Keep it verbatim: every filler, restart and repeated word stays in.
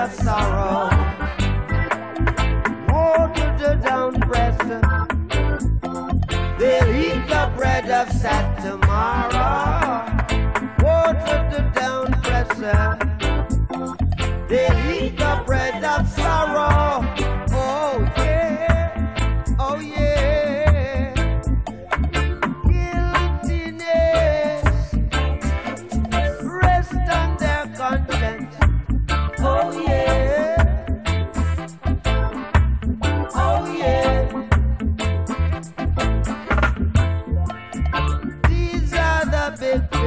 of sorrow. Woe to the down-pressed, they'll eat the bread of sad tomorrow. Woe to the down-pressed, they'll eat the bread of sorrow. Oh yeah, oh yeah. Guiltiness rest on their conscience. Oh yeah, oh yeah. These are the big